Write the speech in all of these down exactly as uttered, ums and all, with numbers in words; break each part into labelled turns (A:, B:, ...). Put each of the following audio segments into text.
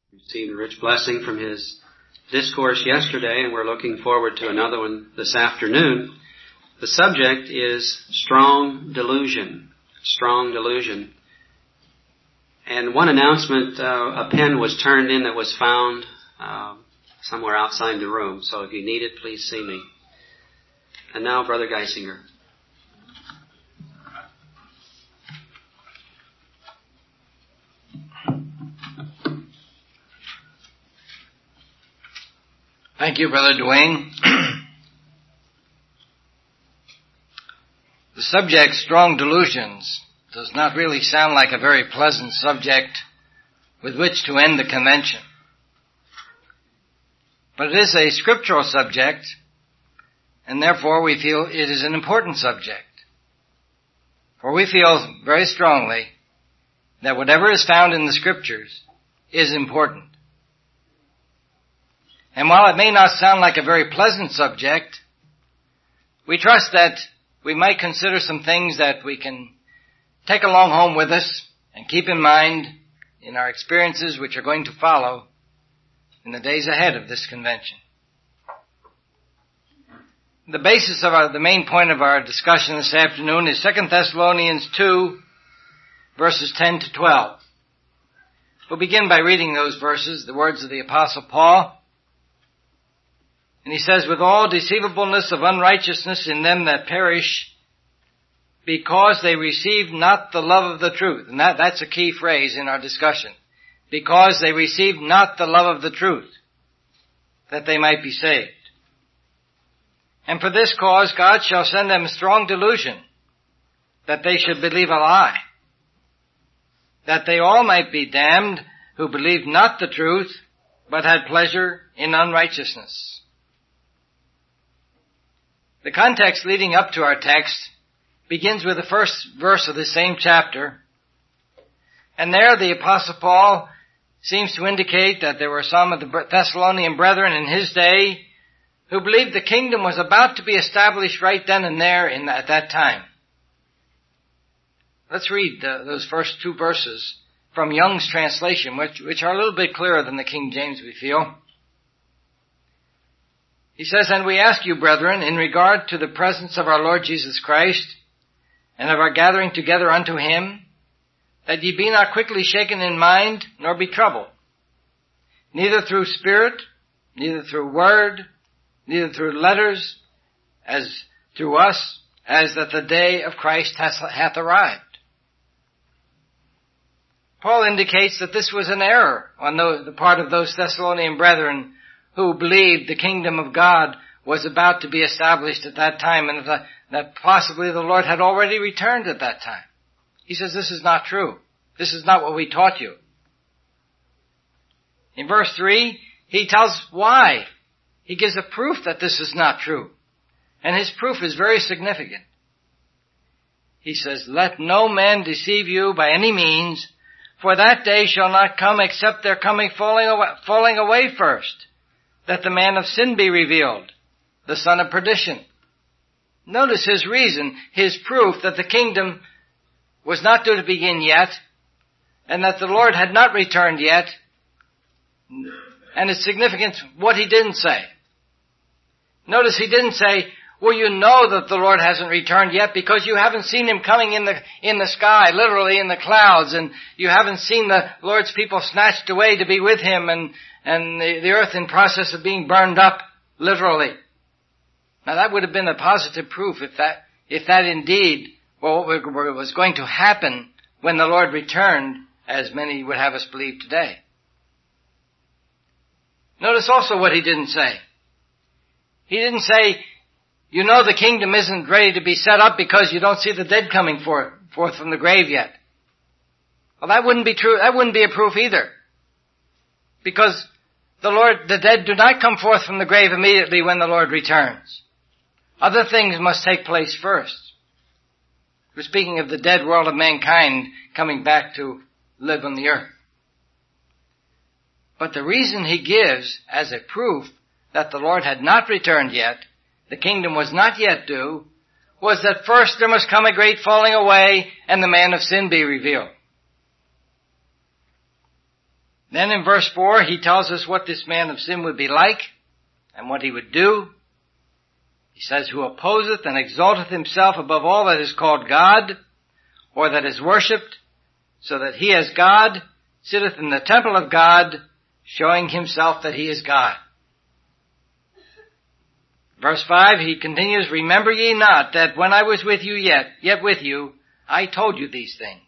A: We received a rich blessing from his discourse yesterday, and we're looking forward to another one this afternoon. The subject is strong delusion. Strong delusion. And one announcement, uh, a pen was turned in that was found uh, somewhere outside the room. So if you need it, please see me. And now, Brother Geisinger.
B: Thank you, Brother Dwayne. The subject, strong delusions, does not really sound like a very pleasant subject with which to end the convention. But it is a scriptural subject, and therefore we feel it is an important subject. For we feel very strongly that whatever is found in the scriptures is important. And while it may not sound like a very pleasant subject, we trust that we might consider some things that we can take along home with us and keep in mind in our experiences which are going to follow in the days ahead of this convention. The basis of our, the main point of our discussion this afternoon is Second Thessalonians two, verses ten to twelve. We'll begin by reading those verses, the words of the Apostle Paul. And he says, with all deceivableness of unrighteousness in them that perish, because they receive not the love of the truth. And that, that's a key phrase in our discussion. Because they receive not the love of the truth, that they might be saved. And for this cause God shall send them strong delusion, that they should believe a lie, that they all might be damned who believed not the truth, but had pleasure in unrighteousness. The context leading up to our text begins with the first verse of the same chapter. And there the Apostle Paul seems to indicate that there were some of the Thessalonian brethren in his day who believed the kingdom was about to be established right then and there in, at that time. Let's read the, those first two verses from Young's translation, which, which are a little bit clearer than the King James, we feel. He says, and we ask you, brethren, in regard to the presence of our Lord Jesus Christ and of our gathering together unto him, that ye be not quickly shaken in mind, nor be troubled, neither through spirit, neither through word, neither through letters, as through us, as that the day of Christ hath, hath arrived. Paul indicates that this was an error on the, the part of those Thessalonian brethren who believed the kingdom of God was about to be established at that time, and that, that possibly the Lord had already returned at that time. He says this is not true. This is not what we taught you. In verse three, he tells why. He gives a proof that this is not true. And his proof is very significant. He says, let no man deceive you by any means, for that day shall not come except there coming falling away, falling away first, that the man of sin be revealed, the son of perdition. Notice his reason, his proof that the kingdom was not due to begin yet, and that the Lord had not returned yet, and its significance, what he didn't say. Notice he didn't say, well, you know that the Lord hasn't returned yet because you haven't seen him coming in the, in the sky, literally in the clouds, and you haven't seen the Lord's people snatched away to be with him, and and the, the earth in process of being burned up, literally. Now that would have been a positive proof if that, if that indeed well, what was going to happen when the Lord returned, as many would have us believe today. Notice also what he didn't say. He didn't say, you know the kingdom isn't ready to be set up because you don't see the dead coming forth, forth from the grave yet. Well, that wouldn't be true. That wouldn't be a proof either. Because the Lord, the dead do not come forth from the grave immediately when the Lord returns. Other things must take place first. We're speaking of the dead world of mankind coming back to live on the earth. But the reason he gives as a proof that the Lord had not returned yet, the kingdom was not yet due, was that first there must come a great falling away and the man of sin be revealed. Then in verse four, he tells us what this man of sin would be like and what he would do. He says, who opposeth and exalteth himself above all that is called God, or that is worshipped, so that he as God sitteth in the temple of God, showing himself that he is God. Verse five, he continues, remember ye not that when I was with you yet, yet with you, I told you these things.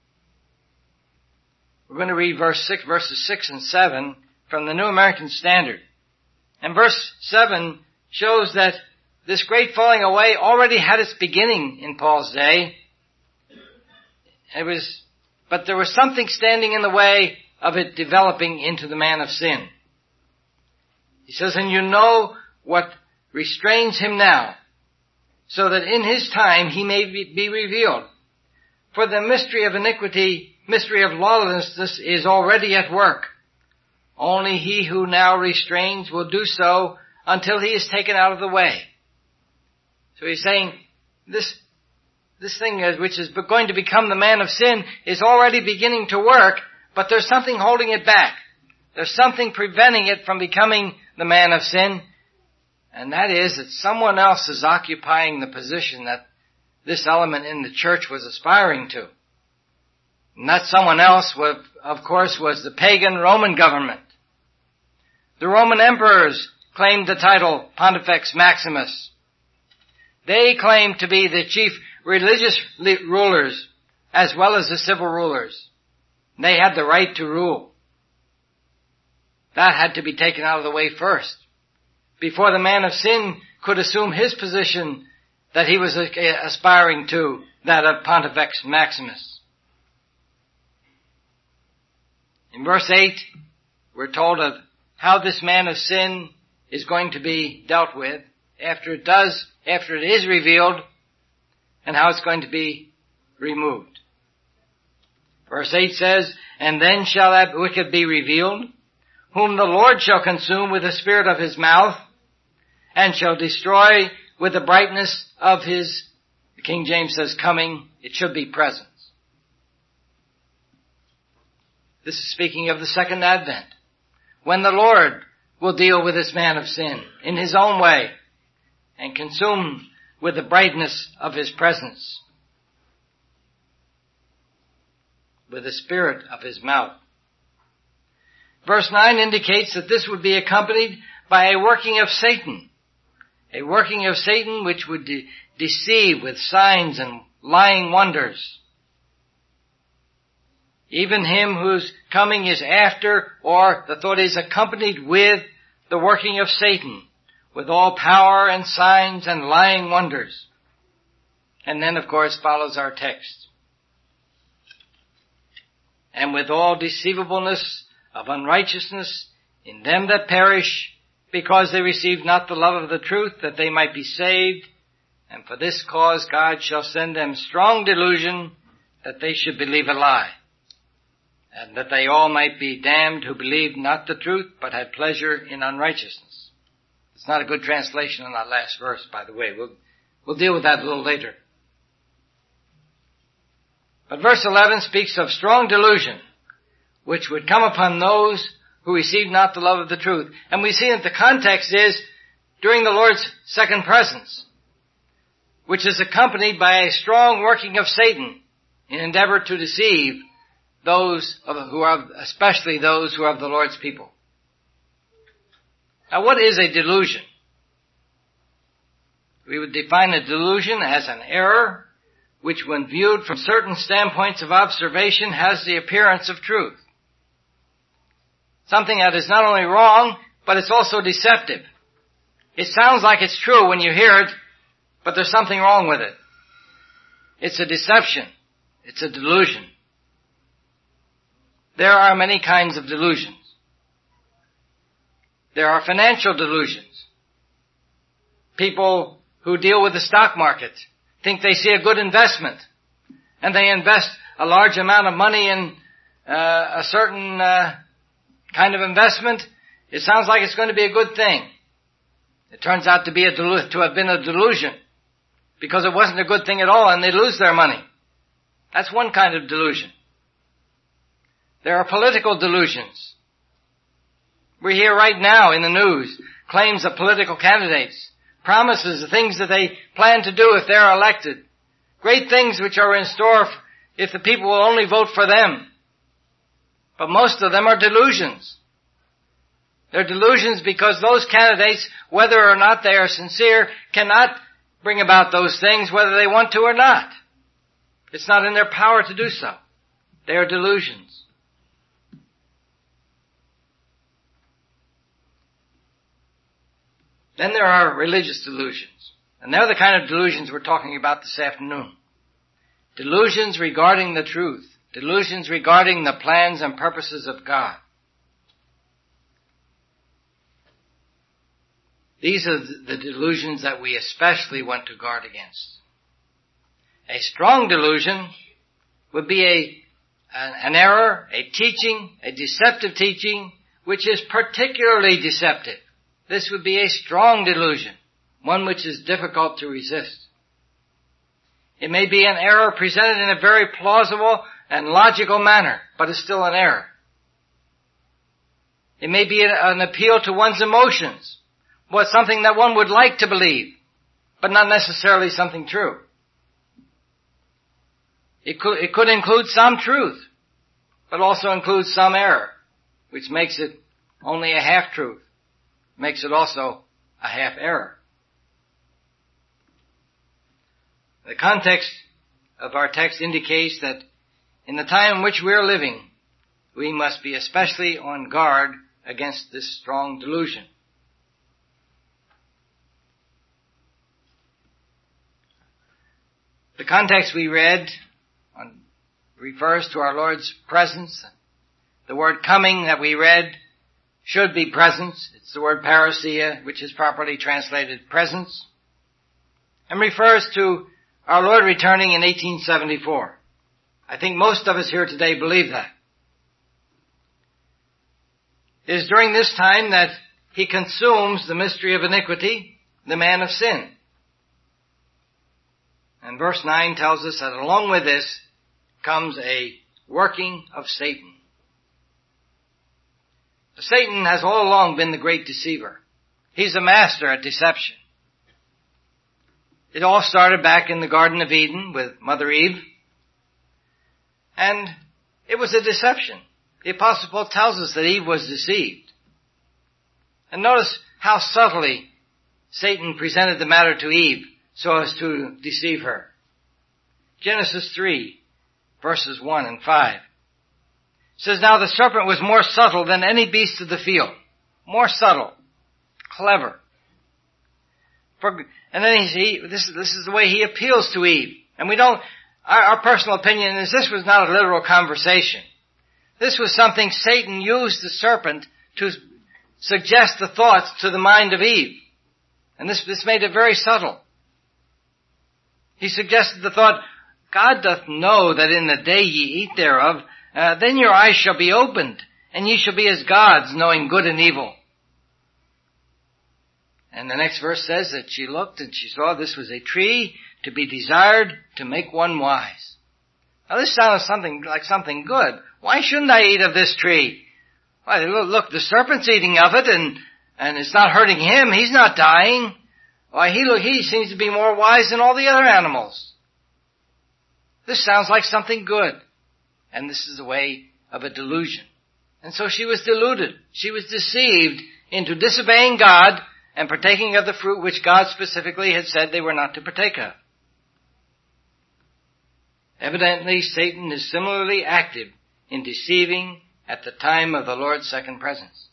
B: We're going to read verse six, verses six and seven from the New American Standard. And verse seven shows that this great falling away already had its beginning in Paul's day. It was, but there was something standing in the way of it developing into the man of sin. He says, and you know what restrains him now, so that in his time he may be revealed. For the mystery of iniquity, mystery of lawlessness is already at work. Only he who now restrains will do so until he is taken out of the way. So he's saying, this, this thing which is going to become the man of sin is already beginning to work, but there's something holding it back. There's something preventing it from becoming the man of sin. And that is that someone else is occupying the position that this element in the church was aspiring to. And that someone else, of course, was the pagan Roman government. The Roman emperors claimed the title Pontifex Maximus. They claimed to be the chief religious rulers as well as the civil rulers. They had the right to rule. That had to be taken out of the way first, before the man of sin could assume his position that he was aspiring to, that of Pontifex Maximus. In verse eight, we're told of how this man of sin is going to be dealt with after it does, after it is revealed, and how it's going to be removed. Verse eight says, and then shall that wicked be revealed, whom the Lord shall consume with the spirit of his mouth, and shall destroy with the brightness of his, the King James says coming, it should be presence. This is speaking of the second advent, when the Lord will deal with this man of sin in his own way and consume with the brightness of his presence, with the spirit of his mouth. Verse nine indicates that this would be accompanied by a working of Satan, a working of Satan which would de- deceive with signs and lying wonders. Even him whose coming is after, or the thought is accompanied with, the working of Satan, with all power and signs and lying wonders. And then, of course, follows our text. And with all deceivableness of unrighteousness in them that perish, because they receive not the love of the truth, that they might be saved. And for this cause God shall send them strong delusion, that they should believe a lie, and that they all might be damned who believed not the truth, but had pleasure in unrighteousness. It's not a good translation on that last verse, by the way. We'll, we'll deal with that a little later. But verse eleven speaks of strong delusion, which would come upon those who receive not the love of the truth. And we see that the context is during the Lord's second presence, which is accompanied by a strong working of Satan in endeavor to deceive those who are, especially those who are of the Lord's people. Now, what is a delusion? We would define a delusion as an error which, when viewed from certain standpoints of observation, has the appearance of truth. Something that is not only wrong, but it's also deceptive. It sounds like it's true when you hear it, but there's something wrong with it. It's a deception. It's a delusion. There are many kinds of delusions. There are financial delusions. People who deal with the stock market think they see a good investment, and they invest a large amount of money in uh, a certain uh, kind of investment. It sounds like it's going to be a good thing. It turns out to be a delu- to have been a delusion, because it wasn't a good thing at all, and they lose their money. That's one kind of delusion. There are political delusions. We hear right now in the news claims of political candidates, promises of things that they plan to do if they're elected, great things which are in store if the people will only vote for them. But most of them are delusions. They're delusions because those candidates, whether or not they are sincere, cannot bring about those things whether they want to or not. It's not in their power to do so. They are delusions. Then there are religious delusions. And they're the kind of delusions we're talking about this afternoon. Delusions regarding the truth. Delusions regarding the plans and purposes of God. These are the delusions that we especially want to guard against. A strong delusion would be a, an error, a teaching, a deceptive teaching, which is particularly deceptive. This would be a strong delusion, one which is difficult to resist. It may be an error presented in a very plausible and logical manner, but it's still an error. It may be an appeal to one's emotions, but something that one would like to believe, but not necessarily something true. It could, it could include some truth, but also include some error, which makes it only a half-truth, makes it also a half-error. The context of our text indicates that in the time in which we are living, we must be especially on guard against this strong delusion. The context we read on, refers to our Lord's presence. The word coming that we read should be presence. It's the word parousia, which is properly translated presence, and refers to our Lord returning in eighteen seventy-four. I think most of us here today believe that. It is during this time that he consumes the mystery of iniquity, the man of sin. And verse nine tells us that along with this comes a working of Satan. Satan has all along been the great deceiver. He's a master at deception. It all started back in the Garden of Eden with Mother Eve. And it was a deception. The Apostle Paul tells us that Eve was deceived. And notice how subtly Satan presented the matter to Eve so as to deceive her. Genesis three, verses one and five. It says, "Now the serpent was more subtle than any beast of the field." More subtle. Clever. For, and then he, he this, this is the way he appeals to Eve. And we don't, our, our personal opinion is this was not a literal conversation. This was something Satan used the serpent to suggest the thoughts to the mind of Eve. And this, this made it very subtle. He suggested the thought, God doth know that in the day ye eat thereof, uh, then your eyes shall be opened, and ye shall be as gods, knowing good and evil. And the next verse says that she looked and she saw this was a tree to be desired to make one wise. Now this sounds something like something good. Why shouldn't I eat of this tree? Why, look, the serpent's eating of it, and, and it's not hurting him. He's not dying. Why, he, look, he seems to be more wise than all the other animals. This sounds like something good. And this is the way of a delusion. And so she was deluded. She was deceived into disobeying God and partaking of the fruit which God specifically had said they were not to partake of. Evidently, Satan is similarly active in deceiving at the time of the Lord's second presence.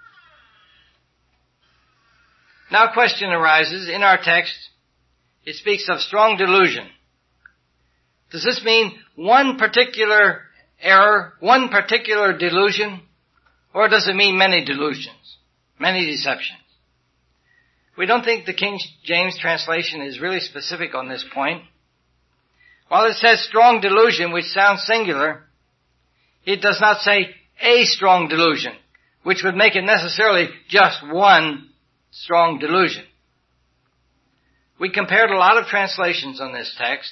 B: Now a question arises in our text. It speaks of strong delusion. Does this mean one particular error, one particular delusion, or does it mean many delusions, many deceptions? We don't think the King James translation is really specific on this point. While it says strong delusion, which sounds singular, it does not say a strong delusion, which would make it necessarily just one strong delusion. We compared a lot of translations on this text.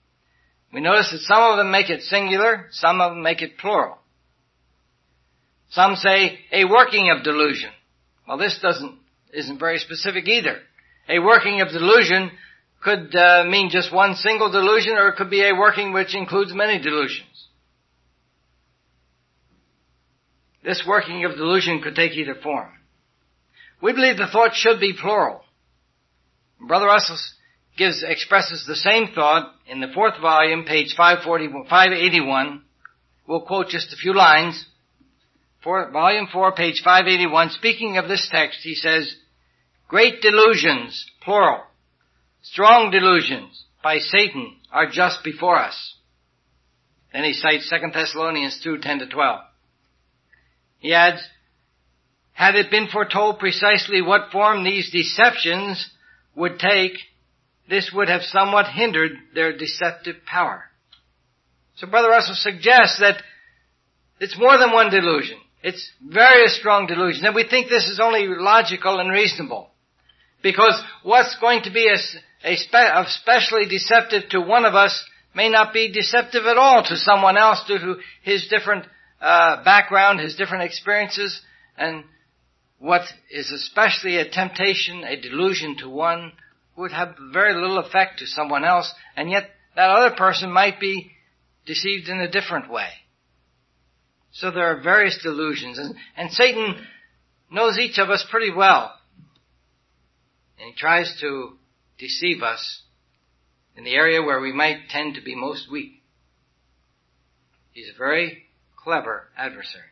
B: We notice that some of them make it singular, some of them make it plural. Some say a working of delusion. Well, this doesn't, isn't very specific either. A working of delusion could uh, mean just one single delusion, or it could be a working which includes many delusions. This working of delusion could take either form. We believe the thought should be plural. Brother Russell gives, expresses the same thought in the fourth volume, page five forty, five eighty-one. We'll quote just a few lines. For, volume four, page five eighty-one, speaking of this text, he says, great delusions, plural, strong delusions by Satan are just before us. Then he cites Second Thessalonians two, ten to twelve. He adds, had it been foretold precisely what form these deceptions would take, this would have somewhat hindered their deceptive power. So Brother Russell suggests that it's more than one delusion. It's various strong delusions. And we think this is only logical and reasonable. Because what's going to be a, a spe, especially deceptive to one of us may not be deceptive at all to someone else due to his different uh, background, his different experiences. And what is especially a temptation, a delusion to one, would have very little effect to someone else. And yet that other person might be deceived in a different way. So there are various delusions. And, and Satan knows each of us pretty well. And he tries to deceive us in the area where we might tend to be most weak. He's a very clever adversary.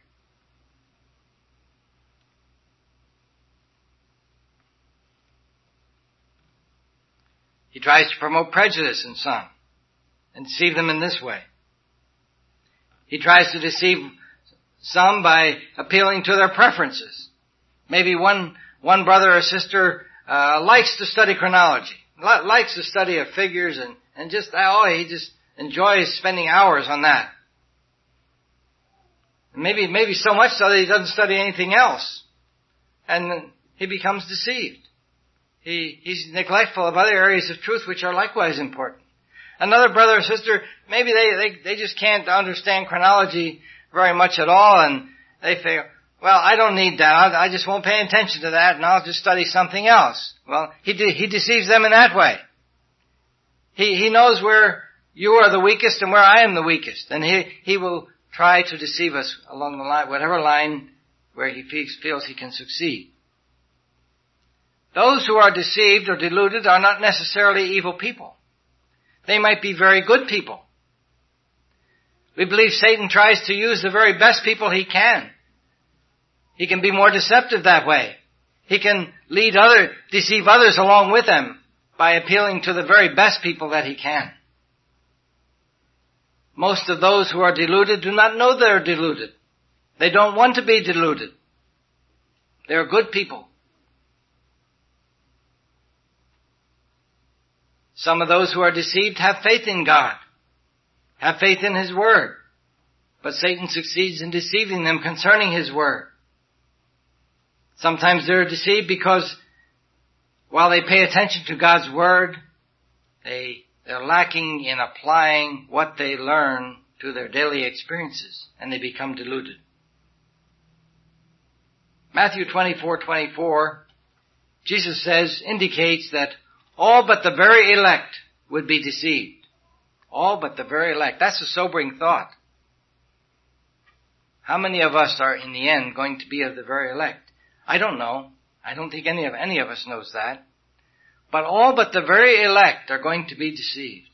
B: He tries to promote prejudice in some and deceive them in this way. He tries to deceive some by appealing to their preferences. Maybe one one brother or sister uh, likes to study chronology, li- likes the study of figures, and, and just, oh, he just enjoys spending hours on that. And maybe, maybe so much so that he doesn't study anything else. And he becomes deceived. He, he's neglectful of other areas of truth which are likewise important. Another brother or sister, maybe they, they, they just can't understand chronology very much at all, and they figure, well, I don't need that. I, I just won't pay attention to that, and I'll just study something else. Well, he de- he deceives them in that way. He he knows where you are the weakest and where I am the weakest, and he he will try to deceive us along the line, whatever line where he feels, feels he can succeed. Those who are deceived or deluded are not necessarily evil people. They might be very good people. We believe Satan tries to use the very best people he can. He can be more deceptive that way. He can lead other, deceive others along with him by appealing to the very best people that he can. Most of those who are deluded do not know they're deluded. They don't want to be deluded. They're good people. Some of those who are deceived have faith in God, have faith in His Word, but Satan succeeds in deceiving them concerning His Word. Sometimes they're deceived because while they pay attention to God's Word, they, they're lacking in applying what they learn to their daily experiences, and they become deluded. Matthew twenty-four twenty-four, Jesus says, indicates that all but the very elect would be deceived. All but the very elect. That's a sobering thought. How many of us are in the end going to be of the very elect? I don't know. I don't think any of any of us knows that. But all but the very elect are going to be deceived.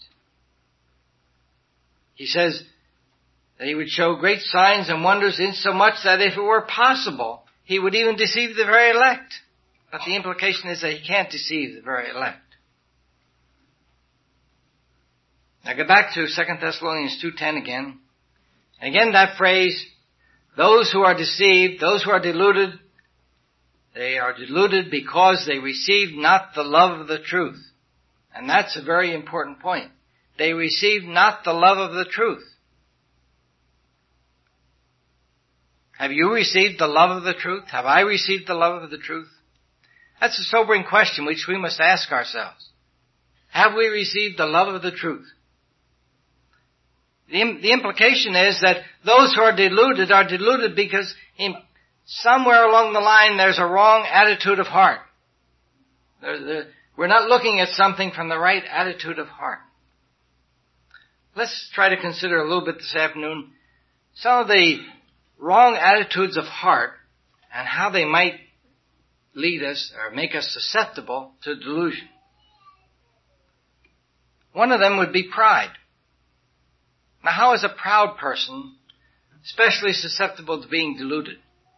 B: He says that He would show great signs and wonders, insomuch that if it were possible, He would even deceive the very elect. But the implication is that He can't deceive the very elect. Now go back to Second Thessalonians two ten again. Again, that phrase, those who are deceived, those who are deluded, they are deluded because they received not the love of the truth. And that's a very important point. They received not the love of the truth. Have you received the love of the truth? Have I received the love of the truth? That's a sobering question which we must ask ourselves. Have we received the love of the truth? the, the implication is that those who are deluded are deluded because in, somewhere along the line there's a wrong attitude of heart. There, there, we're not looking at something from the right attitude of heart. Let's try to consider a little bit this afternoon some of the wrong attitudes of heart and how they might lead us or make us susceptible to delusion. One of them would be pride. Now, how is a proud person especially susceptible to being deluded?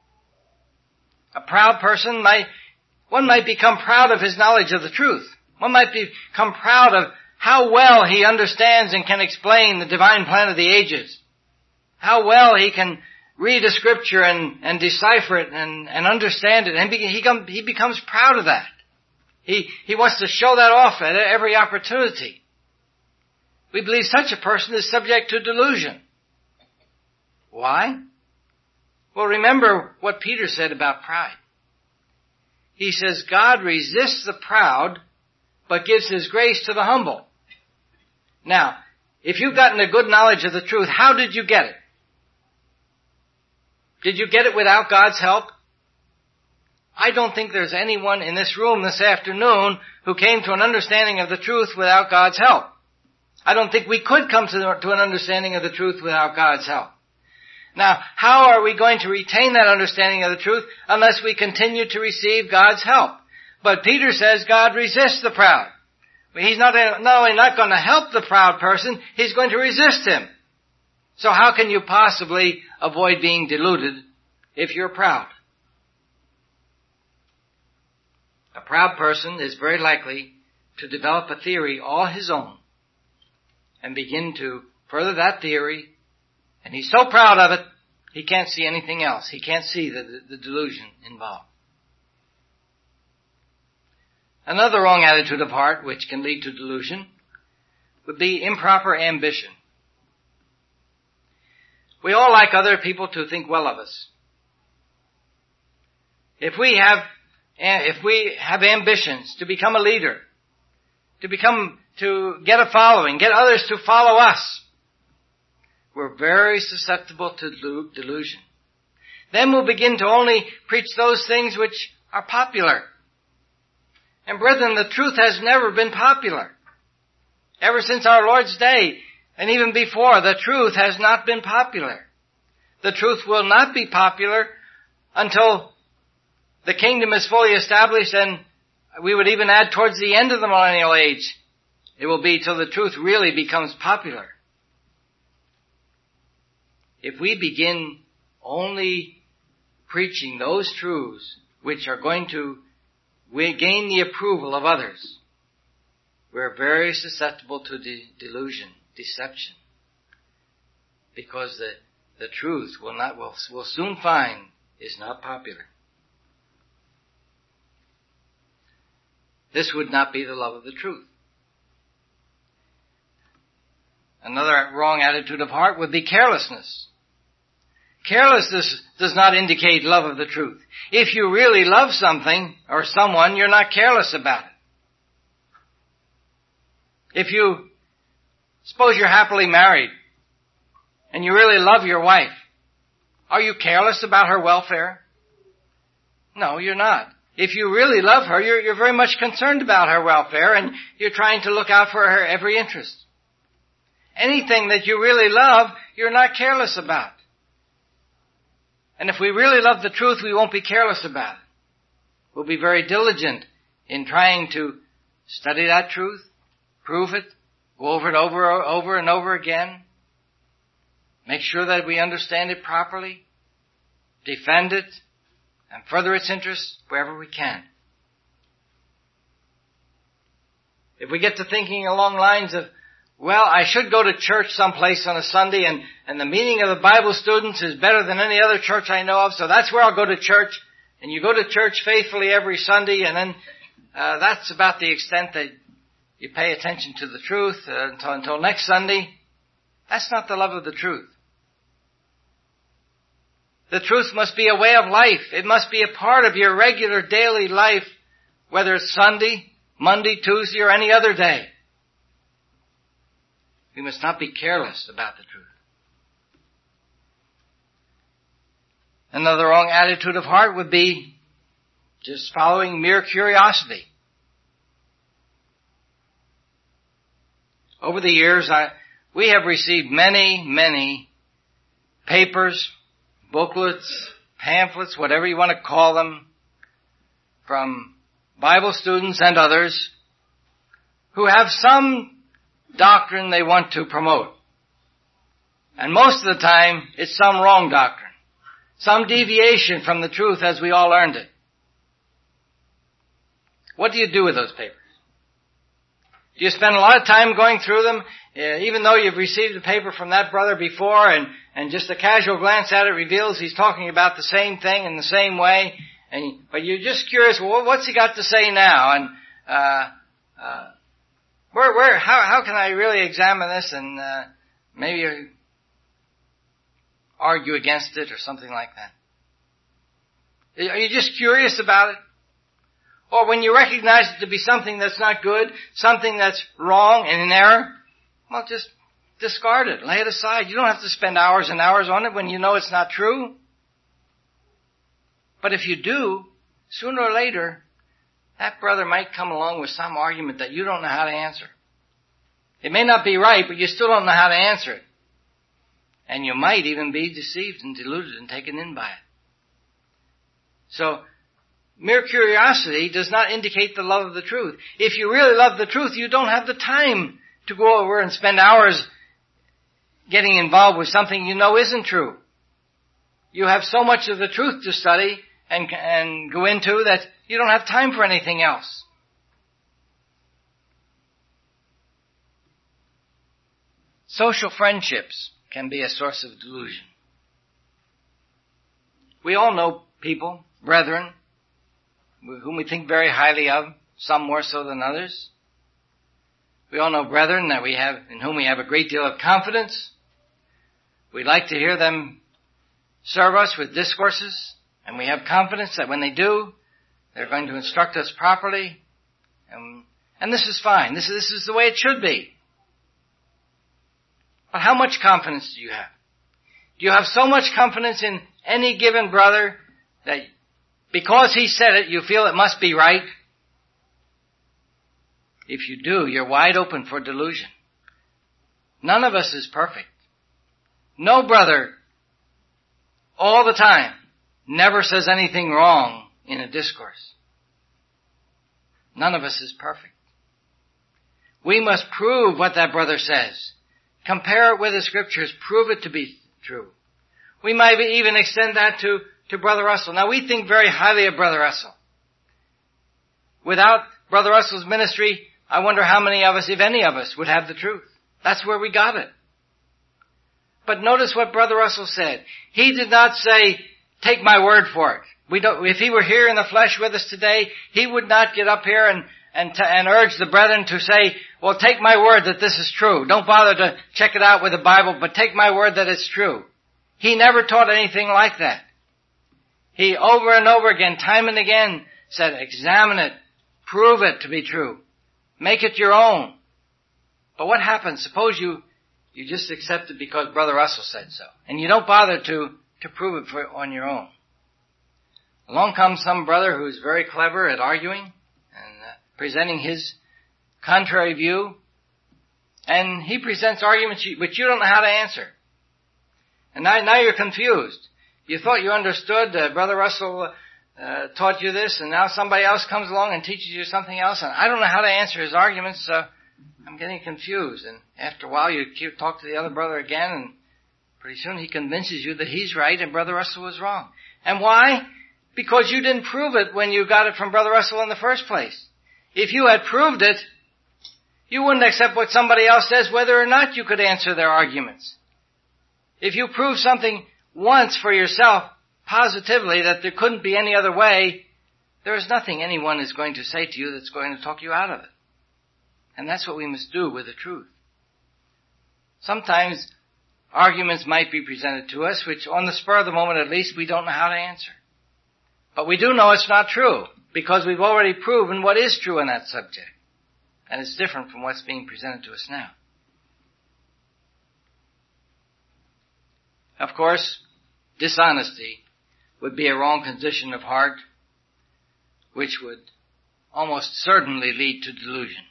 B: A proud person might, one might become proud of his knowledge of the truth. One might become proud of how well he understands and can explain the divine plan of the ages. How well he can read a scripture and, and decipher it and, and understand it. And he, come, he becomes proud of that. He, he wants to show that off at every opportunity. We believe such a person is subject to delusion. Why? Well, remember what Peter said about pride. He says, God resists the proud, but gives His grace to the humble. Now, if you've gotten a good knowledge of the truth, how did you get it? Did you get it without God's help? I don't think there's anyone in this room this afternoon who came to an understanding of the truth without God's help. I don't think we could come to, to an understanding of the truth without God's help. Now, how are we going to retain that understanding of the truth unless we continue to receive God's help? But Peter says God resists the proud. He's not, not only not going to help the proud person, He's going to resist him. So how can you possibly avoid being deluded if you're proud? A proud person is very likely to develop a theory all his own and begin to further that theory, and he's so proud of it, he can't see anything else. He can't see the, the, the delusion involved. Another wrong attitude of heart which can lead to delusion would be improper ambition. We all like other people to think well of us. If we have, if we have ambitions to become a leader, to become, to get a following, get others to follow us, we're very susceptible to delusion. Then we'll begin to only preach those things which are popular. And brethren, the truth has never been popular. Ever since our Lord's day, and even before, the truth has not been popular. The truth will not be popular until the kingdom is fully established, and we would even add towards the end of the millennial age. It will be till the truth really becomes popular. If we begin only preaching those truths which are going to gain the approval of others, we're very susceptible to de- delusion, deception. Because the, the truth will not, will, will soon find is not popular. This would not be the love of the truth. Another wrong attitude of heart would be carelessness. Carelessness does not indicate love of the truth. If you really love something or someone, you're not careless about it. If you, suppose you're happily married and you really love your wife, are you careless about her welfare? No, you're not. If you really love her, you're, you're very much concerned about her welfare and you're trying to look out for her every interest. Anything that you really love, you're not careless about. And if we really love the truth, we won't be careless about it. We'll be very diligent in trying to study that truth, prove it, go over it over, over and over again, make sure that we understand it properly, defend it, and further its interests wherever we can. If we get to thinking along lines of, well, I should go to church someplace on a Sunday, and, and the meeting of the Bible students is better than any other church I know of, so that's where I'll go to church. And you go to church faithfully every Sunday, and then uh, that's about the extent that you pay attention to the truth uh, until, until next Sunday. That's not the love of the truth. The truth must be a way of life. It must be a part of your regular daily life, whether it's Sunday, Monday, Tuesday, or any other day. We must not be careless about the truth. Another wrong attitude of heart would be just following mere curiosity. Over the years, I, we have received many, many papers, booklets, pamphlets, whatever you want to call them, from Bible students and others who have some doctrine they want to promote. And most of the time, it's some wrong doctrine. Some deviation from the truth as we all learned it. What do you do with those papers? Do you spend a lot of time going through them, uh, even though you've received a paper from that brother before, and, and just a casual glance at it reveals he's talking about the same thing in the same way, and but you're just curious, well, what's he got to say now? And uh, uh, where, where, how, how can I really examine this and uh, maybe argue against it or something like that? Are you just curious about it? Or when you recognize it to be something that's not good, something that's wrong and in error, well, just discard it, lay it aside. You don't have to spend hours and hours on it when you know it's not true. But if you do, sooner or later, that brother might come along with some argument that you don't know how to answer. It may not be right, but you still don't know how to answer it. And you might even be deceived and deluded and taken in by it. So, mere curiosity does not indicate the love of the truth. If you really love the truth, you don't have the time to go over and spend hours getting involved with something you know isn't true. You have so much of the truth to study and, and go into that you don't have time for anything else. Social friendships can be a source of delusion. We all know people, brethren, whom we think very highly of, some more so than others. We all know brethren that we have, in whom we have a great deal of confidence. We'd like to hear them serve us with discourses, and we have confidence that when they do, they're going to instruct us properly. And, and this is fine. This is, this is the way it should be. But how much confidence do you have? Do you have so much confidence in any given brother that because he said it, you feel it must be right? If you do, you're wide open for delusion. None of us is perfect. No brother, all the time, never says anything wrong in a discourse. None of us is perfect. We must prove what that brother says. Compare it with the Scriptures. Prove it to be true. We might even extend that to, to Brother Russell. Now, we think very highly of Brother Russell. Without Brother Russell's ministry, I wonder how many of us, if any of us, would have the truth. That's where we got it. But notice what Brother Russell said. He did not say, take my word for it. We don't, if he were here in the flesh with us today, he would not get up here and, and, to, and urge the brethren to say, well, take my word that this is true. Don't bother to check it out with the Bible, but take my word that it's true. He never taught anything like that. He over and over again, time and again, said, examine it, prove it to be true. Make it your own. But what happens? Suppose you, you just accept it because Brother Russell said so. And you don't bother to, to prove it for, on your own. Along comes some brother who's very clever at arguing and uh, presenting his contrary view. And he presents arguments which you don't know how to answer. And now, now you're confused. You thought you understood, uh, Brother Russell uh, taught you this, and now somebody else comes along and teaches you something else, and I don't know how to answer his arguments, so I'm getting confused. And after a while, you keep, talk to the other brother again, and pretty soon he convinces you that he's right and Brother Russell was wrong. And why? Because you didn't prove it when you got it from Brother Russell in the first place. If you had proved it, you wouldn't accept what somebody else says, whether or not you could answer their arguments. If you prove something once for yourself, positively, that there couldn't be any other way, there is nothing anyone is going to say to you that's going to talk you out of it. And that's what we must do with the truth. Sometimes arguments might be presented to us, which on the spur of the moment at least, we don't know how to answer. But we do know it's not true, because we've already proven what is true in that subject. And it's different from what's being presented to us now. Of course, dishonesty would be a wrong condition of heart, which would almost certainly lead to delusion.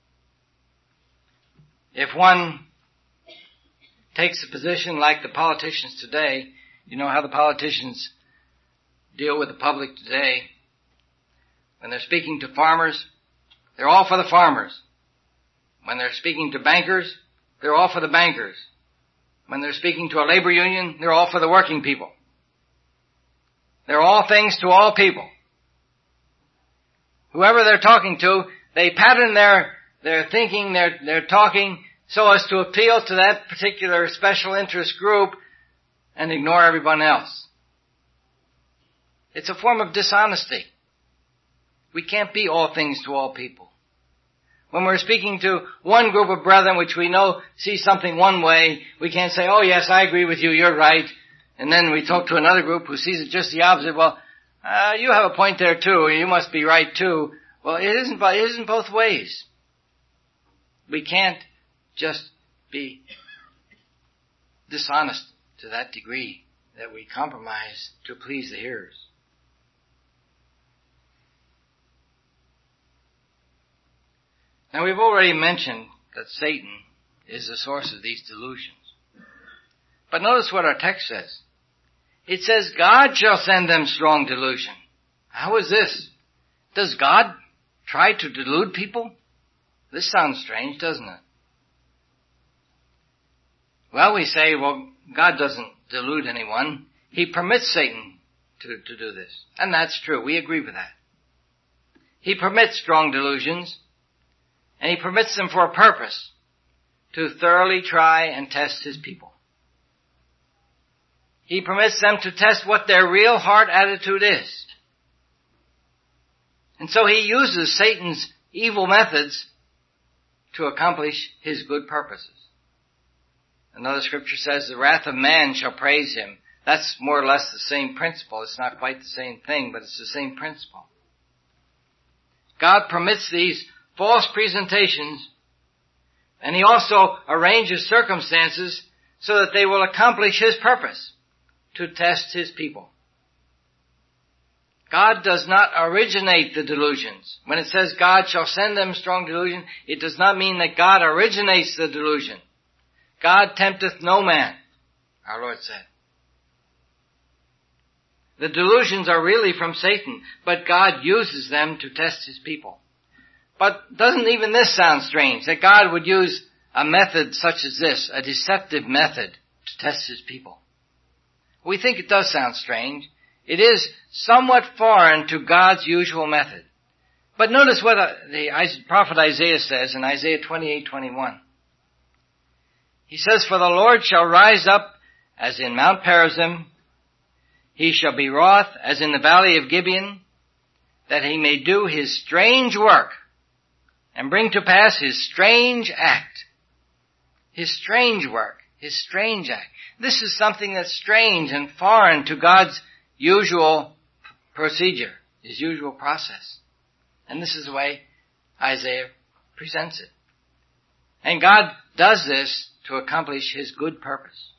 B: If one takes a position like the politicians today, you know how the politicians deal with the public today. When they're speaking to farmers, they're all for the farmers. When they're speaking to bankers, they're all for the bankers. When they're speaking to a labor union, they're all for the working people. They're all things to all people. Whoever they're talking to, they pattern their, their thinking, their, their talking, so as to appeal to that particular special interest group and ignore everyone else. It's a form of dishonesty. We can't be all things to all people. When we're speaking to one group of brethren which we know see something one way, we can't say, oh yes, I agree with you, you're right. And then we talk to another group who sees it just the opposite. Well, uh, you have a point there too, you must be right too. Well, it isn't, it isn't both ways. We can't just be dishonest to that degree that we compromise to please the hearers. Now, we've already mentioned that Satan is the source of these delusions. But notice what our text says. It says, God shall send them strong delusion. How is this? Does God try to delude people? This sounds strange, doesn't it? Well, we say, well, God doesn't delude anyone. He permits Satan to, to do this. And that's true. We agree with that. He permits strong delusions. And he permits them for a purpose, to thoroughly try and test his people. He permits them to test what their real heart attitude is. And so he uses Satan's evil methods to accomplish his good purposes. Another scripture says, the wrath of man shall praise him. That's more or less the same principle. It's not quite the same thing, but it's the same principle. God permits these false presentations, and he also arranges circumstances so that they will accomplish his purpose, to test his people. God does not originate the delusions. When it says God shall send them strong delusion, it does not mean that God originates the delusion. God tempteth no man, our Lord said. The delusions are really from Satan, but God uses them to test his people. But doesn't even this sound strange, that God would use a method such as this, a deceptive method, to test his people? We think it does sound strange. It is somewhat foreign to God's usual method. But notice what the prophet Isaiah says in Isaiah twenty-eight twenty-one. He says, for the Lord shall rise up as in Mount Perazim. He shall be wroth as in the valley of Gibeon, that he may do his strange work and bring to pass his strange act. His strange work. His strange act. This is something that's strange and foreign to God's usual procedure, his usual process. And this is the way Isaiah presents it. And God does this to accomplish his good purpose.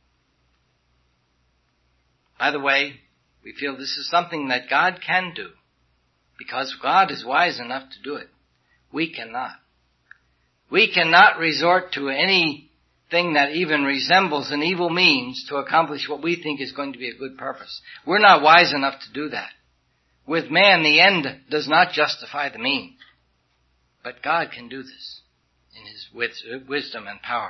B: By the way, we feel this is something that God can do, because God is wise enough to do it. We cannot. We cannot resort to anything that even resembles an evil means to accomplish what we think is going to be a good purpose. We're not wise enough to do that. With man, the end does not justify the means. But God can do this in his wisdom and power.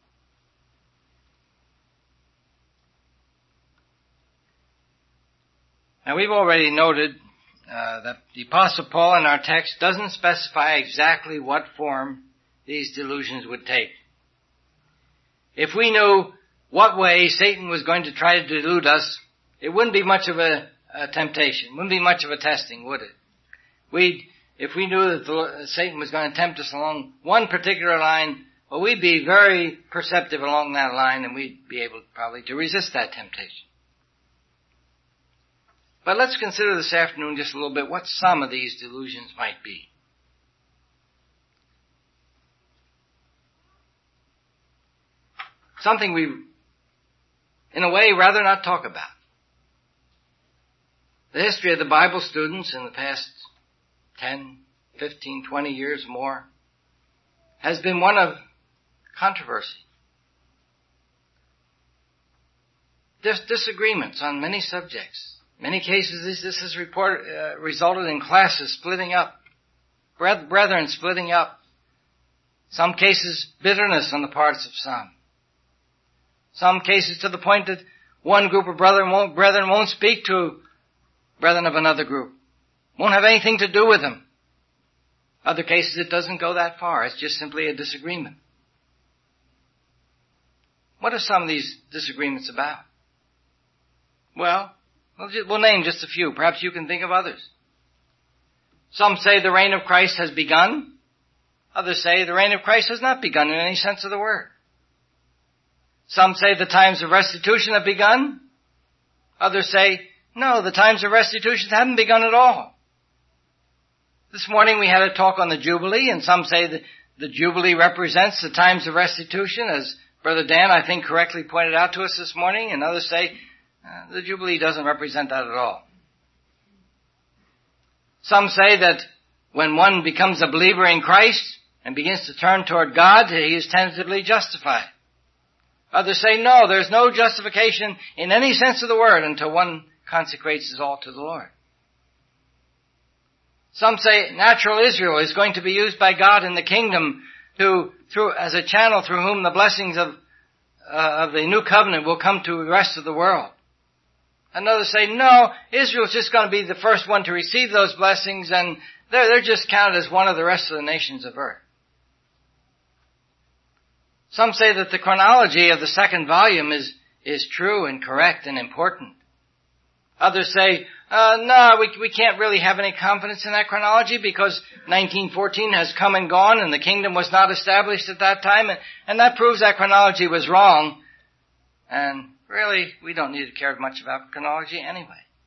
B: Now, we've already noted uh, that the Apostle Paul in our text doesn't specify exactly what form these delusions would take. If we knew what way Satan was going to try to delude us, it wouldn't be much of a, a temptation. Wouldn't be much of a testing, would it? We'd, if we knew that the, Satan was going to tempt us along one particular line, well, we'd be very perceptive along that line, and we'd be able probably to resist that temptation. But let's consider this afternoon just a little bit what some of these delusions might be. Something we in a way, rather not talk about. The history of the Bible students in the past ten, fifteen, twenty years more has been one of controversy. There's disagreements on many subjects. In many cases, this, this has report, uh, resulted in classes splitting up, brethren splitting up. Some cases, bitterness on the parts of some. Some cases to the point that one group of brethren won't, brethren won't speak to brethren of another group. Won't have anything to do with them. Other cases, it doesn't go that far. It's just simply a disagreement. What are some of these disagreements about? Well, we'll, just, we'll name just a few. Perhaps you can think of others. Some say the reign of Christ has begun. Others say the reign of Christ has not begun in any sense of the word. Some say the times of restitution have begun. Others say, no, the times of restitution haven't begun at all. This morning we had a talk on the Jubilee, and some say that the Jubilee represents the times of restitution, as Brother Dan, I think, correctly pointed out to us this morning, and others say uh, the Jubilee doesn't represent that at all. Some say that when one becomes a believer in Christ and begins to turn toward God, he is tentatively justified. Others say, no, there's no justification in any sense of the word until one consecrates his all to the Lord. Some say natural Israel is going to be used by God in the kingdom to, through, as a channel through whom the blessings of, uh, of the new covenant will come to the rest of the world. And others say, no, Israel's just going to be the first one to receive those blessings, and they're, they're just counted as one of the rest of the nations of earth. Some say that the chronology of the second volume is, is true and correct and important. Others say, uh, no, we, we can't really have any confidence in that chronology because nineteen fourteen has come and gone and the kingdom was not established at that time, and, and that proves that chronology was wrong. And really, we don't need to care much about chronology anyway.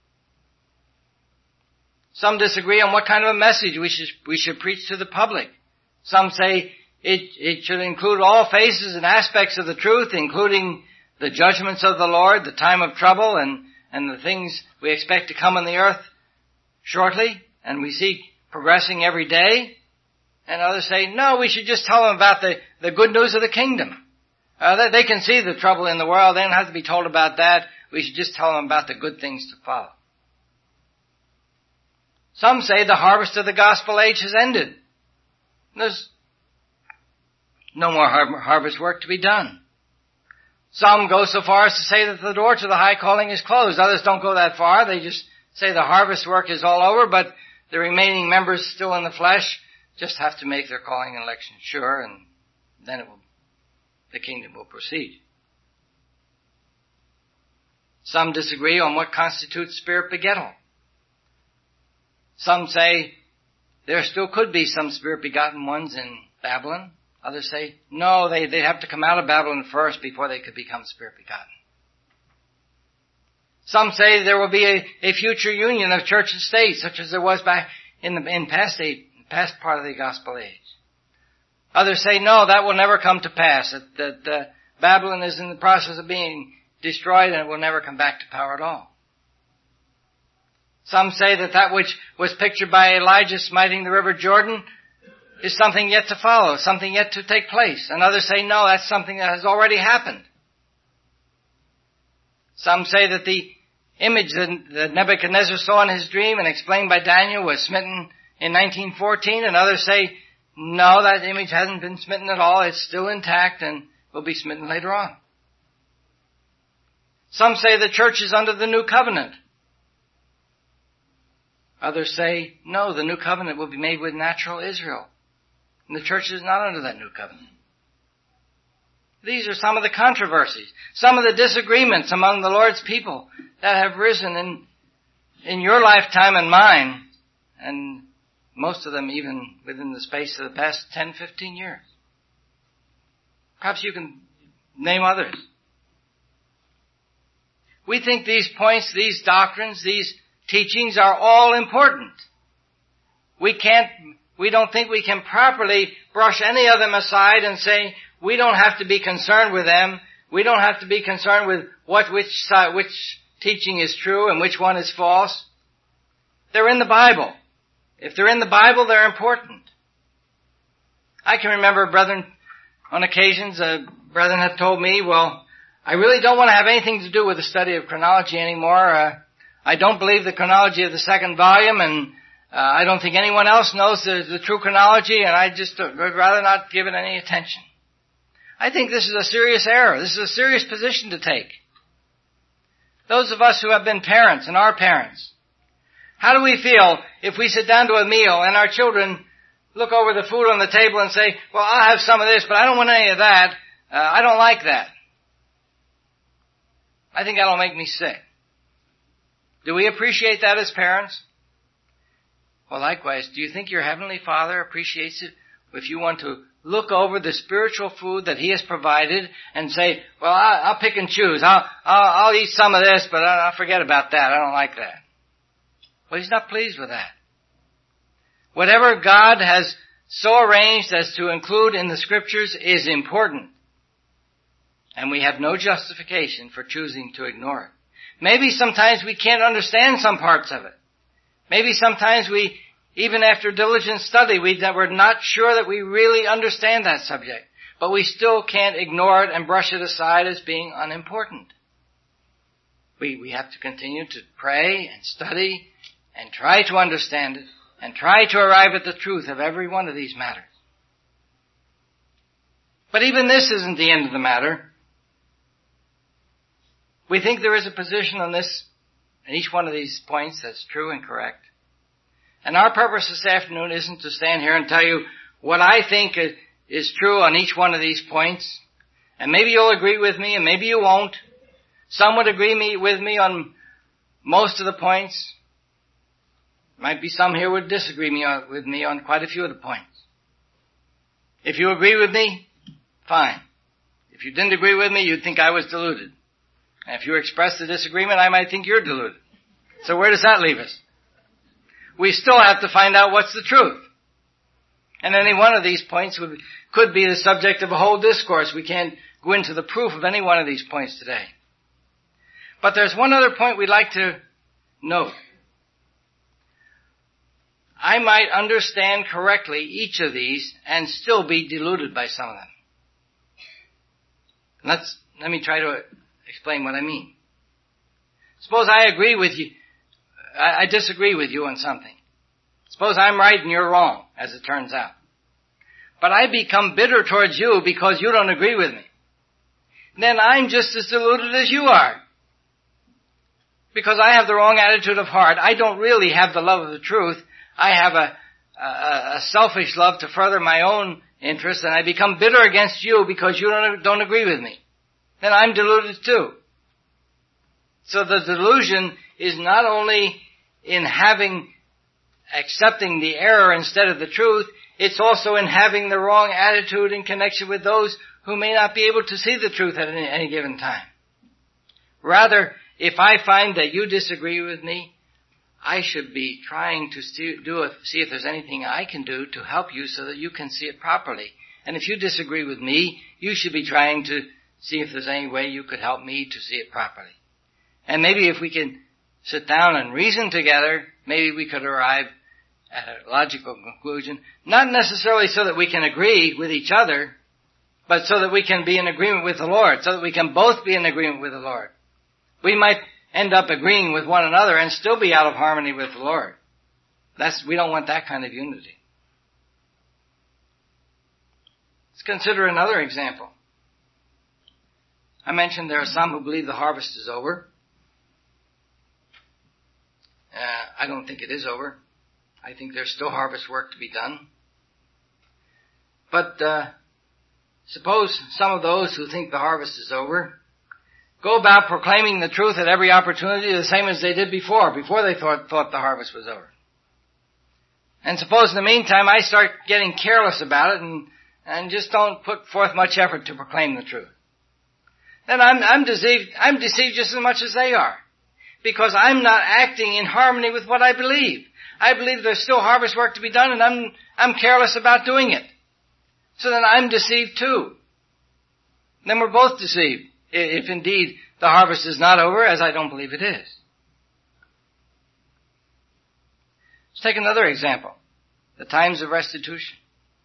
B: Some disagree on what kind of a message we should, we should preach to the public. Some say it, it should include all phases and aspects of the truth, including the judgments of the Lord, the time of trouble, and and the things we expect to come on the earth shortly, and we see progressing every day. And others say, no, we should just tell them about the, the good news of the kingdom. Uh, they, they can see the trouble in the world. They don't have to be told about that. We should just tell them about the good things to follow. Some say the harvest of the gospel age has ended. There's no more har- harvest work to be done. Some go so far as to say that the door to the high calling is closed. Others don't go that far. They just say the harvest work is all over, but the remaining members still in the flesh just have to make their calling and election sure, and then it will, the kingdom will proceed. Some disagree on what constitutes spirit begettal. Some say there still could be some spirit begotten ones in Babylon. Others say, no, they, they'd have to come out of Babylon first before they could become spirit begotten. Some say there will be a, a future union of church and state, such as there was back in the in past, age, past part of the gospel age. Others say, no, that will never come to pass, that, that uh, Babylon is in the process of being destroyed and it will never come back to power at all. Some say that that which was pictured by Elijah smiting the river Jordan is something yet to follow, something yet to take place. And others say, no, that's something that has already happened. Some say that the image that Nebuchadnezzar saw in his dream and explained by Daniel was smitten in nineteen fourteen, and others say, no, that image hasn't been smitten at all. It's still intact and will be smitten later on. Some say the church is under the new covenant. Others say, no, the new covenant will be made with natural Israel. And the church is not under that new covenant. These are some of the controversies, some of the disagreements among the Lord's people that have risen in, in your lifetime and mine, and most of them even within the space of the past ten, fifteen years. Perhaps you can name others. We think these points, these doctrines, these teachings are all important. We can't We don't think we can properly brush any of them aside and say, we don't have to be concerned with them. We don't have to be concerned with what, which side, which teaching is true and which one is false. They're in the Bible. If they're in the Bible, they're important. I can remember, brethren, on occasions, uh, brethren have told me, well, I really don't want to have anything to do with the study of chronology anymore. Uh, I don't believe the chronology of the second volume, and uh, I don't think anyone else knows the, the true chronology, and I just uh, would rather not give it any attention. I think this is a serious error. This is a serious position to take. Those of us who have been parents and are parents, how do we feel if we sit down to a meal and our children look over the food on the table and say, well, I'll have some of this, but I don't want any of that. Uh, I don't like that. I think that'll make me sick. Do we appreciate that as parents? Well, likewise, do you think your Heavenly Father appreciates it if you want to look over the spiritual food that He has provided and say, well, I'll, I'll pick and choose. I'll, I'll, I'll eat some of this, but I'll forget about that. I don't like that. Well, He's not pleased with that. Whatever God has so arranged as to include in the Scriptures is important. And we have no justification for choosing to ignore it. Maybe sometimes we can't understand some parts of it. Maybe sometimes we, even after diligent study, we, that we're not sure that we really understand that subject. But we still can't ignore it and brush it aside as being unimportant. We, we have to continue to pray and study and try to understand it and try to arrive at the truth of every one of these matters. But even this isn't the end of the matter. We think there is a position on this, in each one of these points that's true and correct. And our purpose this afternoon isn't to stand here and tell you what I think is true on each one of these points. And maybe you'll agree with me and maybe you won't. Some would agree me, with me on most of the points. Might be some here would disagree me on, with me on quite a few of the points. If you agree with me, fine. If you didn't agree with me, you'd think I was deluded. And if you expressed a disagreement, I might think you're deluded. So where does that leave us? We still have to find out what's the truth. And any one of these points would, could be the subject of a whole discourse. We can't go into the proof of any one of these points today. But there's one other point we'd like to note. I might understand correctly each of these and still be deluded by some of them. Let's, let me try to explain what I mean. Suppose I agree with you, I, I disagree with you on something. Suppose I'm right and you're wrong, as it turns out. But I become bitter towards you because you don't agree with me. Then I'm just as deluded as you are. Because I have the wrong attitude of heart. I don't really have the love of the truth. I have a, a, a selfish love to further my own interests, and I become bitter against you because you don't, don't agree with me. Then I'm deluded too. So the delusion is not only in having, accepting the error instead of the truth, it's also in having the wrong attitude in connection with those who may not be able to see the truth at any, any given time. Rather, if I find that you disagree with me, I should be trying to see, do a, see if there's anything I can do to help you so that you can see it properly. And if you disagree with me, you should be trying to see if there's any way you could help me to see it properly. And maybe if we can sit down and reason together, maybe we could arrive at a logical conclusion, not necessarily so that we can agree with each other, but so that we can be in agreement with the Lord, so that we can both be in agreement with the Lord. We might end up agreeing with one another and still be out of harmony with the Lord. That's, we don't want that kind of unity. Let's consider another example. I mentioned there are some who believe the harvest is over. Uh, I don't think it is over. I think there's still harvest work to be done. But uh, suppose some of those who think the harvest is over go about proclaiming the truth at every opportunity the same as they did before, before they thought, thought the harvest was over. And suppose in the meantime I start getting careless about it and, and just don't put forth much effort to proclaim the truth. Then I'm, I'm deceived, I'm deceived just as much as they are. Because I'm not acting in harmony with what I believe. I believe there's still harvest work to be done and I'm, I'm careless about doing it. So then I'm deceived too. Then we're both deceived if indeed the harvest is not over, as I don't believe it is. Let's take another example. The times of restitution.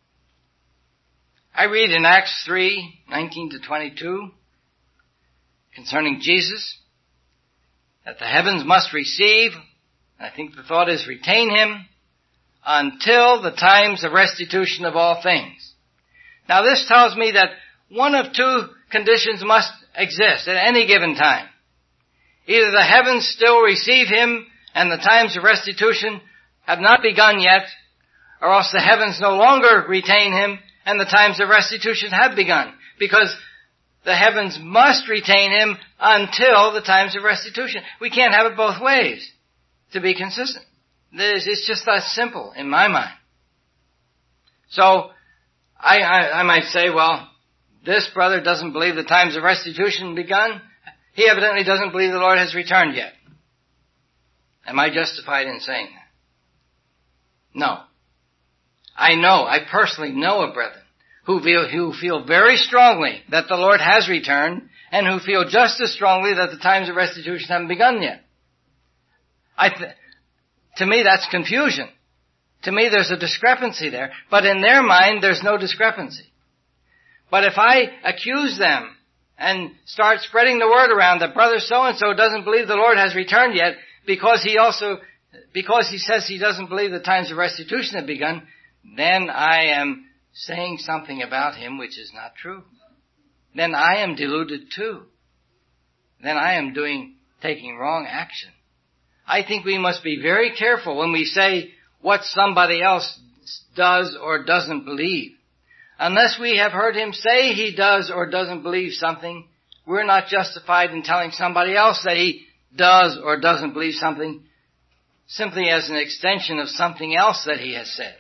B: I read in Acts three, nineteen to twenty-two, concerning Jesus, that the heavens must receive, I think the thought is retain him, until the times of restitution of all things. Now this tells me that one of two conditions must exist at any given time. Either the heavens still receive him and the times of restitution have not begun yet, or else the heavens no longer retain him and the times of restitution have begun. Because the heavens must retain him until the times of restitution. We can't have it both ways to be consistent. It's just that simple in my mind. So, I, I, I might say, well, this brother doesn't believe the times of restitution begun. He evidently doesn't believe the Lord has returned yet. Am I justified in saying that? No. I know, I personally know of brethren who feel, who feel very strongly that the Lord has returned and who feel just as strongly that the times of restitution haven't begun yet. I th- to me, that's confusion. To me, there's a discrepancy there. But in their mind, there's no discrepancy. But if I accuse them and start spreading the word around that brother so-and-so doesn't believe the Lord has returned yet because he also, because he says he doesn't believe the times of restitution have begun, then I am saying something about him which is not true. Then I am deluded too. Then I am doing, taking wrong action. I think we must be very careful when we say what somebody else does or doesn't believe. Unless we have heard him say he does or doesn't believe something, we're not justified in telling somebody else that he does or doesn't believe something simply as an extension of something else that he has said.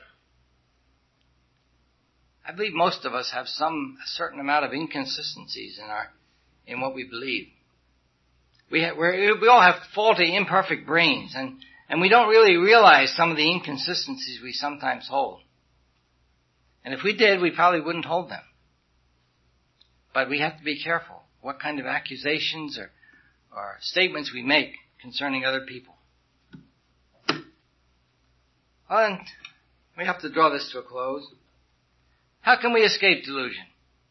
B: I believe most of us have some a certain amount of inconsistencies in our in what we believe. We have, we're, we all have faulty, imperfect brains, and, and we don't really realize some of the inconsistencies we sometimes hold. And if we did, we probably wouldn't hold them. But we have to be careful what kind of accusations or, or statements we make concerning other people. Well, and we have to draw this to a close. How can we escape delusion?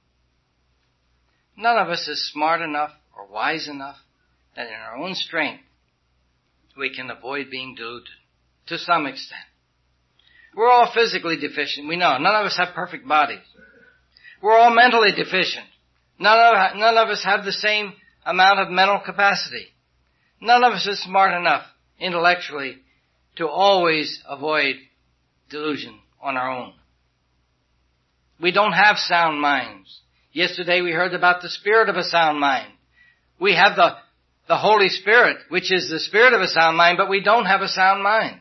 B: None of us is smart enough or wise enough that in our own strength we can avoid being deluded to some extent. We're all physically deficient. We know. None of us have perfect bodies. We're all mentally deficient. None of, none of us have the same amount of mental capacity. None of us is smart enough intellectually to always avoid delusion on our own. We don't have sound minds. Yesterday we heard about the spirit of a sound mind. We have the, the Holy Spirit, which is the spirit of a sound mind, but we don't have a sound mind.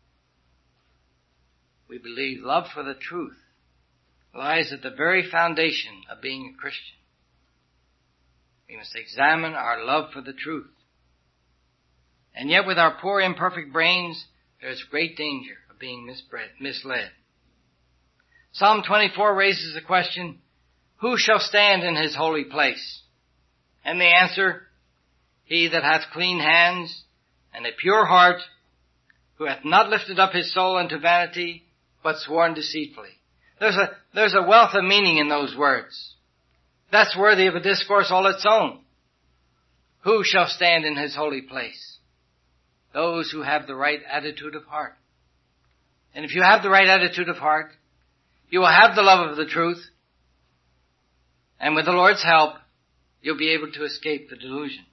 B: We believe love for the truth lies at the very foundation of being a Christian. We must examine our love for the truth. And yet with our poor imperfect brains, there's great danger of being misled. Psalm twenty-four raises the question, who shall stand in his holy place? And the answer, he that hath clean hands and a pure heart, who hath not lifted up his soul unto vanity, but sworn deceitfully. There's a, there's a wealth of meaning in those words. That's worthy of a discourse all its own. Who shall stand in his holy place? Those who have the right attitude of heart. And if you have the right attitude of heart, you will have the love of the truth, and with the Lord's help, you'll be able to escape the delusion.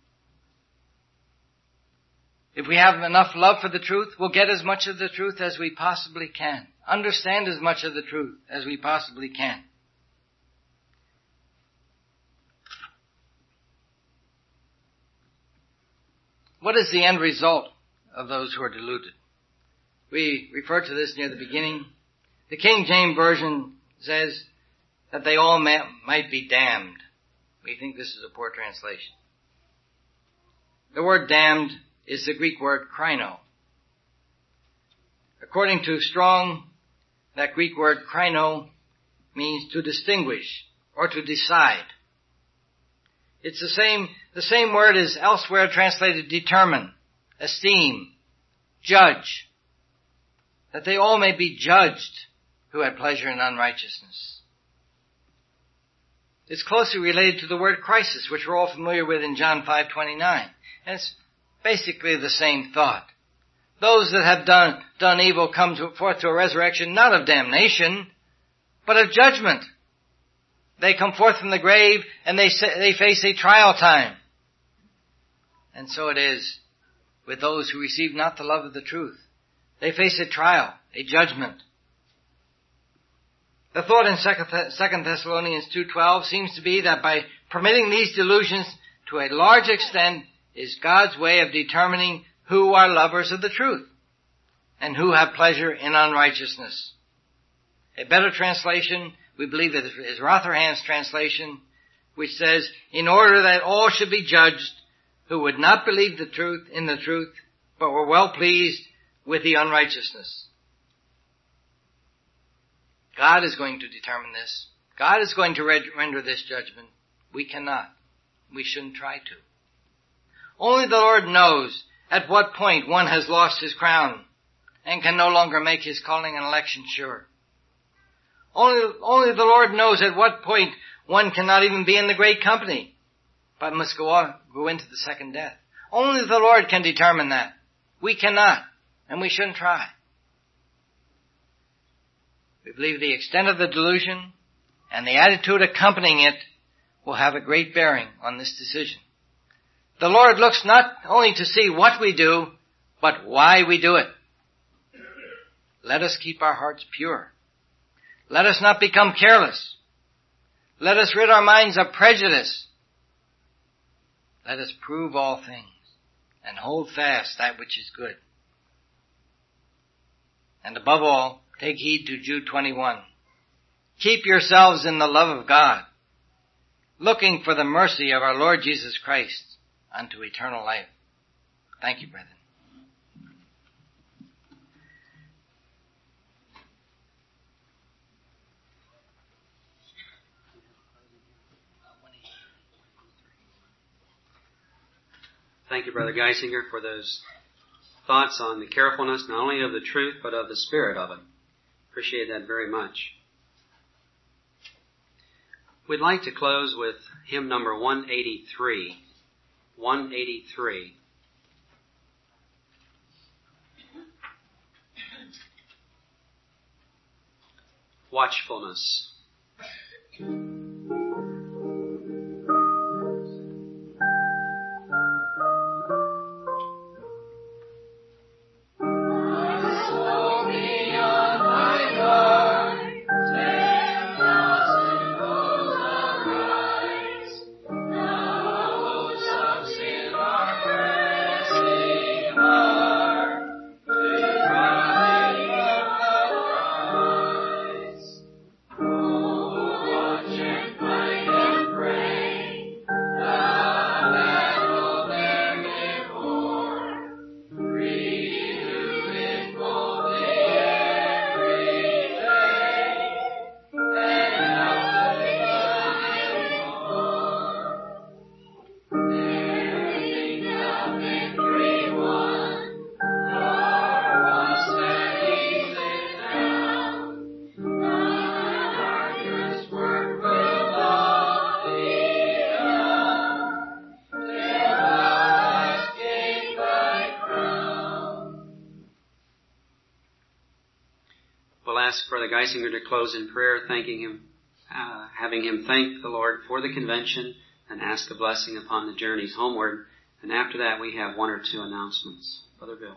B: If we have enough love for the truth, we'll get as much of the truth as we possibly can. Understand as much of the truth as we possibly can. What is the end result of those who are deluded? We refer to this near the beginning. The King James Version says that they all may, might be damned. We think this is a poor translation. The word damned is the Greek word krino. According to Strong, that Greek word krino means to distinguish or to decide. It's the same, the same word as elsewhere translated determine, esteem, judge. That they all may be judged who had pleasure in unrighteousness. It's closely related to the word crisis, which we're all familiar with in John five twenty-nine. And it's basically the same thought. Those that have done, done evil come to, forth to a resurrection, not of damnation, but of judgment. They come forth from the grave and they they face a trial time. And so it is with those who receive not the love of the truth. They face a trial, a judgment. The thought in Second Thessalonians two twelve seems to be that by permitting these delusions to a large extent is God's way of determining who are lovers of the truth and who have pleasure in unrighteousness. A better translation, we believe, is Rotherham's translation, which says, in order that all should be judged who would not believe the truth in the truth, but were well pleased with the unrighteousness. God is going to determine this. God is going to render this judgment. We cannot. We shouldn't try to. Only the Lord knows at what point one has lost his crown and can no longer make his calling and election sure. Only, only the Lord knows at what point one cannot even be in the great company, but must go on, go into the second death. Only the Lord can determine that. We cannot, and we shouldn't try. We believe the extent of the delusion and the attitude accompanying it will have a great bearing on this decision. The Lord looks not only to see what we do, but why we do it. Let us keep our hearts pure. Let us not become careless. Let us rid our minds of prejudice. Let us prove all things and hold fast that which is good. And above all, take heed to Jude twenty-one. Keep yourselves in the love of God, looking for the mercy of our Lord Jesus Christ unto eternal life. Thank you, brethren.
A: Thank you, Brother Geisinger, for those thoughts on the carefulness not only of the truth, but of the spirit of it. Appreciate that very much. We'd like to close with hymn number one eighty-three. one eighty-three. Watchfulness. Ask Brother Geisinger to close in prayer, thanking him, uh, having him thank the Lord for the convention and ask a blessing upon the journeys homeward. And after that, we have one or two announcements. Brother Bill.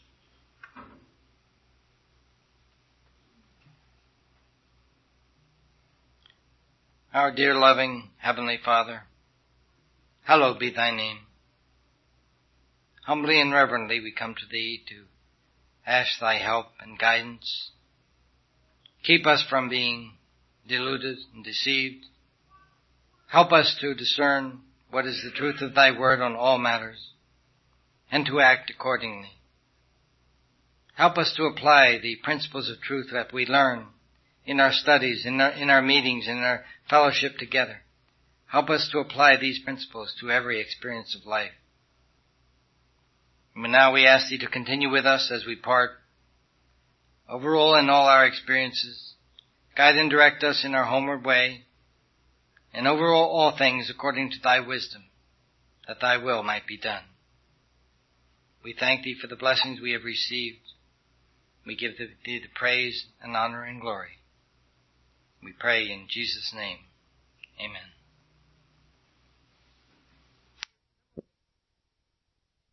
B: Our dear loving Heavenly Father, hallowed be thy name. Humbly and reverently we come to thee to ask thy help and guidance. Keep us from being deluded and deceived. Help us to discern what is the truth of thy word on all matters and to act accordingly. Help us to apply the principles of truth that we learn in our studies, in our, in our meetings, in our fellowship together, Help us to apply these principles to every experience of life. And now we ask Thee to continue with us as we part. Overrule in all our experiences. Guide and direct us in our homeward way. And overrule all things according to Thy wisdom, that Thy will might be done. We thank Thee for the blessings we have received. We give Thee the praise and honor and glory. We pray in Jesus' name. Amen.